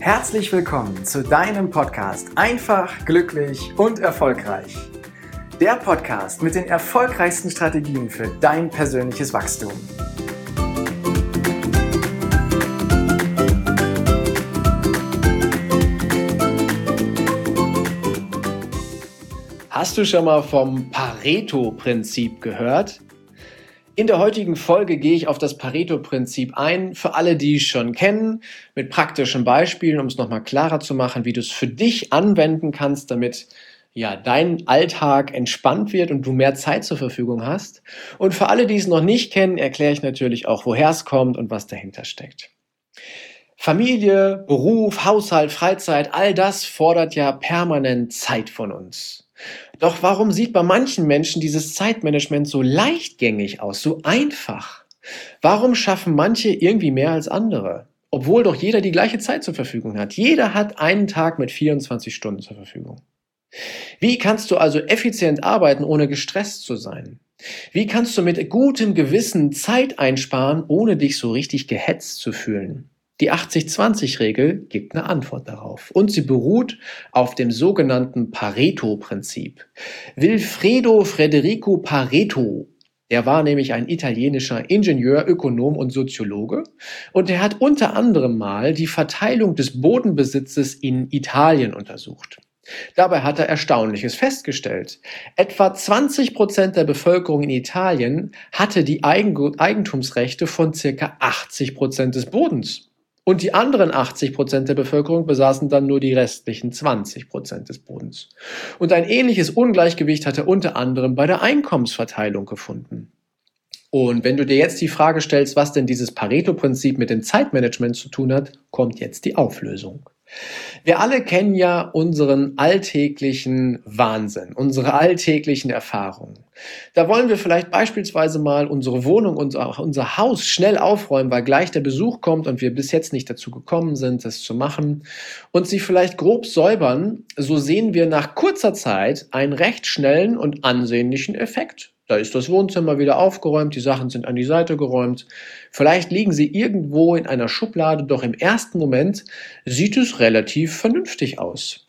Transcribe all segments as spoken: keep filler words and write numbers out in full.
Herzlich willkommen zu deinem Podcast Einfach, glücklich und erfolgreich. Der Podcast mit den erfolgreichsten Strategien für dein persönliches Wachstum. Hast du schon mal vom Pareto-Prinzip gehört? In der heutigen Folge gehe ich auf das Pareto-Prinzip ein, für alle, die es schon kennen, mit praktischen Beispielen, um es nochmal klarer zu machen, wie du es für dich anwenden kannst, damit ja, dein Alltag entspannt wird und du mehr Zeit zur Verfügung hast. Und für alle, die es noch nicht kennen, erkläre ich natürlich auch, woher es kommt und was dahinter steckt. Familie, Beruf, Haushalt, Freizeit, all das fordert ja permanent Zeit von uns. Doch warum sieht bei manchen Menschen dieses Zeitmanagement so leichtgängig aus, so einfach? Warum schaffen manche irgendwie mehr als andere? Obwohl doch jeder die gleiche Zeit zur Verfügung hat. Jeder hat einen Tag mit vierundzwanzig Stunden zur Verfügung. Wie kannst du also effizient arbeiten, ohne gestresst zu sein? Wie kannst du mit gutem Gewissen Zeit einsparen, ohne dich so richtig gehetzt zu fühlen? Die achtzig zwanzig Regel gibt eine Antwort darauf und sie beruht auf dem sogenannten Pareto-Prinzip. Vilfredo Federico Pareto, der war nämlich ein italienischer Ingenieur, Ökonom und Soziologe und er hat unter anderem mal die Verteilung des Bodenbesitzes in Italien untersucht. Dabei hat er Erstaunliches festgestellt. Etwa zwanzig Prozent der Bevölkerung in Italien hatte die Eigentumsrechte von circa achtzig Prozent des Bodens. Und die anderen achtzig Prozent der Bevölkerung besaßen dann nur die restlichen zwanzig Prozent des Bodens. Und ein ähnliches Ungleichgewicht hat er unter anderem bei der Einkommensverteilung gefunden. Und wenn du dir jetzt die Frage stellst, was denn dieses Pareto-Prinzip mit dem Zeitmanagement zu tun hat, kommt jetzt die Auflösung. Wir alle kennen ja unseren alltäglichen Wahnsinn, unsere alltäglichen Erfahrungen. Da wollen wir vielleicht beispielsweise mal unsere Wohnung, unser, unser Haus schnell aufräumen, weil gleich der Besuch kommt und wir bis jetzt nicht dazu gekommen sind, das zu machen und sie vielleicht grob säubern. So sehen wir nach kurzer Zeit einen recht schnellen und ansehnlichen Effekt. Da ist das Wohnzimmer wieder aufgeräumt, die Sachen sind an die Seite geräumt. Vielleicht liegen sie irgendwo in einer Schublade, doch im ersten Moment sieht es relativ vernünftig aus.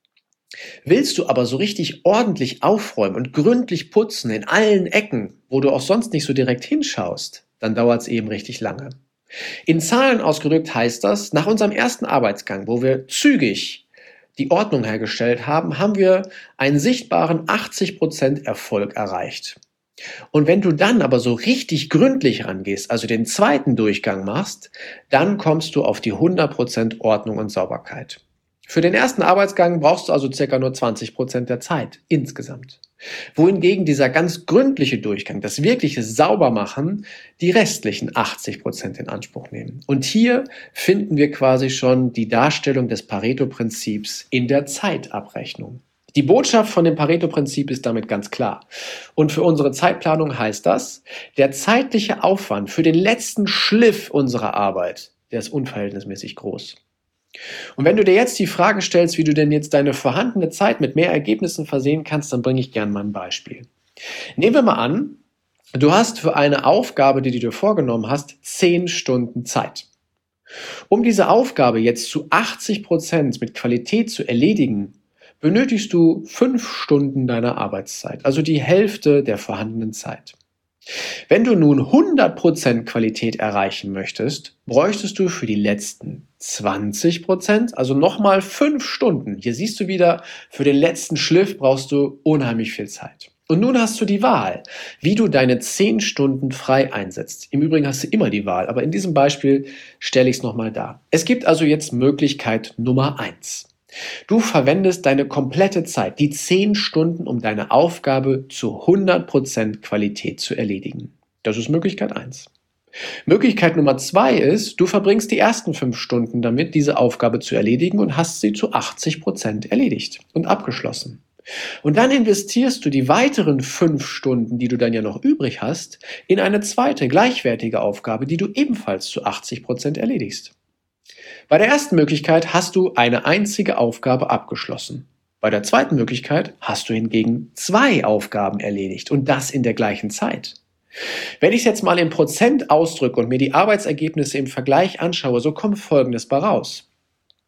Willst du aber so richtig ordentlich aufräumen und gründlich putzen in allen Ecken, wo du auch sonst nicht so direkt hinschaust, dann dauert es eben richtig lange. In Zahlen ausgedrückt heißt das, nach unserem ersten Arbeitsgang, wo wir zügig die Ordnung hergestellt haben, haben wir einen sichtbaren achtzig Prozent Erfolg erreicht. Und wenn du dann aber so richtig gründlich rangehst, also den zweiten Durchgang machst, dann kommst du auf die hundert Prozent Ordnung und Sauberkeit. Für den ersten Arbeitsgang brauchst du also circa nur zwanzig Prozent der Zeit insgesamt. Wohingegen dieser ganz gründliche Durchgang, das wirkliche Saubermachen, die restlichen achtzig Prozent in Anspruch nehmen. Und hier finden wir quasi schon die Darstellung des Pareto-Prinzips in der Zeitabrechnung. Die Botschaft von dem Pareto-Prinzip ist damit ganz klar. Und für unsere Zeitplanung heißt das, der zeitliche Aufwand für den letzten Schliff unserer Arbeit, der ist unverhältnismäßig groß. Und wenn du dir jetzt die Frage stellst, wie du denn jetzt deine vorhandene Zeit mit mehr Ergebnissen versehen kannst, dann bringe ich gerne mal ein Beispiel. Nehmen wir mal an, du hast für eine Aufgabe, die du dir vorgenommen hast, zehn Stunden Zeit. Um diese Aufgabe jetzt zu achtzig Prozent mit Qualität zu erledigen, benötigst du fünf Stunden deiner Arbeitszeit, also die Hälfte der vorhandenen Zeit. Wenn du nun hundert Prozent Qualität erreichen möchtest, bräuchtest du für die letzten zwanzig Prozent, also nochmal fünf Stunden. Hier siehst du wieder, für den letzten Schliff brauchst du unheimlich viel Zeit. Und nun hast du die Wahl, wie du deine zehn Stunden frei einsetzt. Im Übrigen hast du immer die Wahl, aber in diesem Beispiel stelle ich es nochmal dar. Es gibt also jetzt Möglichkeit Nummer eins. Du verwendest deine komplette Zeit, die zehn Stunden, um deine Aufgabe zu hundert Prozent Qualität zu erledigen. Das ist Möglichkeit eins. Möglichkeit Nummer zwei ist, du verbringst die ersten fünf Stunden damit, diese Aufgabe zu erledigen und hast sie zu achtzig Prozent erledigt und abgeschlossen. Und dann investierst du die weiteren fünf Stunden, die du dann ja noch übrig hast, in eine zweite, gleichwertige Aufgabe, die du ebenfalls zu achtzig Prozent erledigst. Bei der ersten Möglichkeit hast du eine einzige Aufgabe abgeschlossen. Bei der zweiten Möglichkeit hast du hingegen zwei Aufgaben erledigt und das in der gleichen Zeit. Wenn ich es jetzt mal in Prozent ausdrücke und mir die Arbeitsergebnisse im Vergleich anschaue, so kommt Folgendes bei raus.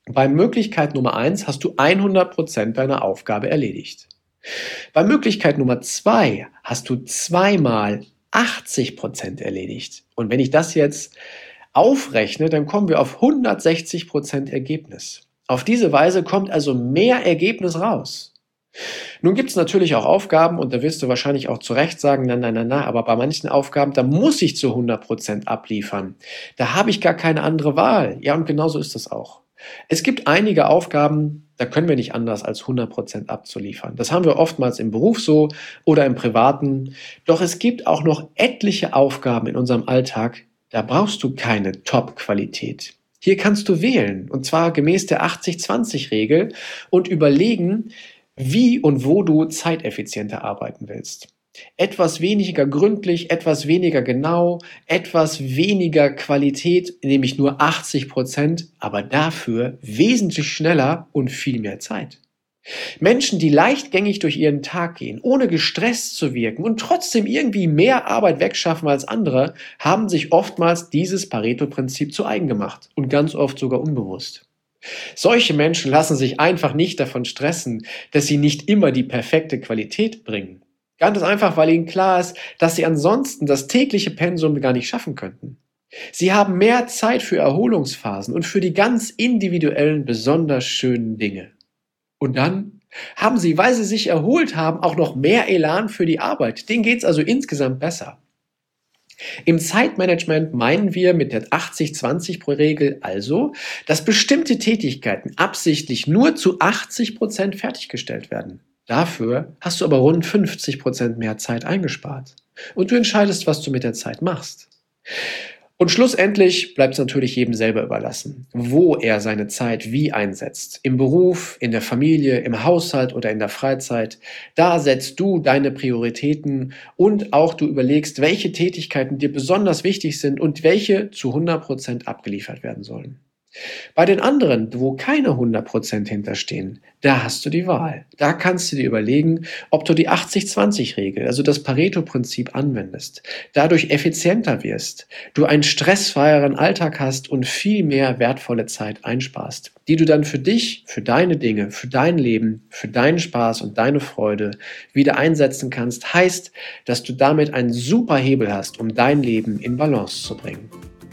Bei Möglichkeit Nummer eins hast du hundert Prozent deiner Aufgabe erledigt. Bei Möglichkeit Nummer zwei hast du zweimal achtzig Prozent erledigt. Und wenn ich das jetzt aufrechne, dann kommen wir auf hundertsechzig Prozent Ergebnis. Auf diese Weise kommt also mehr Ergebnis raus. Nun gibt es natürlich auch Aufgaben, und da wirst du wahrscheinlich auch zu Recht sagen, nein, nein, nein, nein, aber bei manchen Aufgaben, da muss ich zu hundert Prozent abliefern. Da habe ich gar keine andere Wahl. Ja, und genauso ist das auch. Es gibt einige Aufgaben, da können wir nicht anders als hundert Prozent abzuliefern. Das haben wir oftmals im Beruf so oder im Privaten. Doch es gibt auch noch etliche Aufgaben in unserem Alltag, da brauchst du keine Top-Qualität. Hier kannst du wählen, und zwar gemäß der achtzig zwanzig Regel und überlegen, wie und wo du zeiteffizienter arbeiten willst. Etwas weniger gründlich, etwas weniger genau, etwas weniger Qualität, nämlich nur achtzig Prozent, aber dafür wesentlich schneller und viel mehr Zeit. Menschen, die leichtgängig durch ihren Tag gehen, ohne gestresst zu wirken und trotzdem irgendwie mehr Arbeit wegschaffen als andere, haben sich oftmals dieses Pareto-Prinzip zu eigen gemacht und ganz oft sogar unbewusst. Solche Menschen lassen sich einfach nicht davon stressen, dass sie nicht immer die perfekte Qualität bringen. Ganz einfach, weil ihnen klar ist, dass sie ansonsten das tägliche Pensum gar nicht schaffen könnten. Sie haben mehr Zeit für Erholungsphasen und für die ganz individuellen, besonders schönen Dinge. Und dann haben sie, weil sie sich erholt haben, auch noch mehr Elan für die Arbeit. Denen geht's also insgesamt besser. Im Zeitmanagement meinen wir mit der achtzig zwanzig Regel also, dass bestimmte Tätigkeiten absichtlich nur zu achtzig Prozent fertiggestellt werden. Dafür hast du aber rund fünfzig Prozent mehr Zeit eingespart. Und du entscheidest, was du mit der Zeit machst. Und schlussendlich bleibt es natürlich jedem selber überlassen, wo er seine Zeit wie einsetzt. Im Beruf, in der Familie, im Haushalt oder in der Freizeit. Da setzt du deine Prioritäten und auch du überlegst, welche Tätigkeiten dir besonders wichtig sind und welche zu hundert Prozent abgeliefert werden sollen. Bei den anderen, wo keine hundert Prozent hinterstehen, da hast du die Wahl. Da kannst du dir überlegen, ob du die achtzig zwanzig Regel, also das Pareto-Prinzip anwendest, dadurch effizienter wirst, du einen stressfreieren Alltag hast und viel mehr wertvolle Zeit einsparst, die du dann für dich, für deine Dinge, für dein Leben, für deinen Spaß und deine Freude wieder einsetzen kannst, heißt, dass du damit einen super Hebel hast, um dein Leben in Balance zu bringen.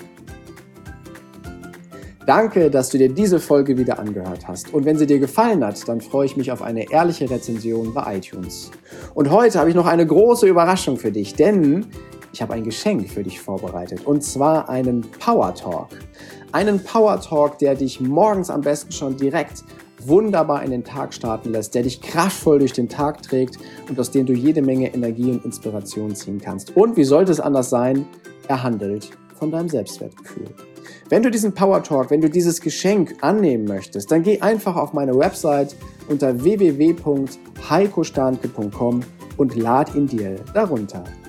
Danke, dass du dir diese Folge wieder angehört hast. Und wenn sie dir gefallen hat, dann freue ich mich auf eine ehrliche Rezension bei iTunes. Und heute habe ich noch eine große Überraschung für dich, denn ich habe ein Geschenk für dich vorbereitet. Und zwar einen Power Talk. Einen Power Talk, der dich morgens am besten schon direkt wunderbar in den Tag starten lässt, der dich kraftvoll durch den Tag trägt und aus dem du jede Menge Energie und Inspiration ziehen kannst. Und wie sollte es anders sein? Er handelt von deinem Selbstwertgefühl. Wenn du diesen Power Talk, wenn du dieses Geschenk annehmen möchtest, dann geh einfach auf meine Website unter w w w punkt heiko starnke punkt com und lad ihn dir darunter.